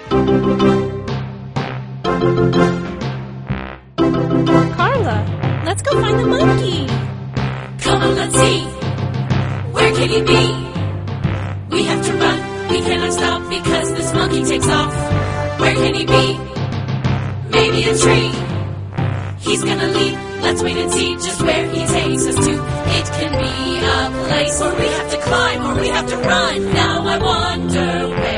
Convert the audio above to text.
Carla, let's go find the monkey. Come on, let's see. Where can he be? We have to run. We cannot stop because this monkey takes off. Where can he be? Maybe a tree. He's gonna leap. Let's wait and see just where he takes us to. It can be a place where we have to climb or we have to run. Now I wonder where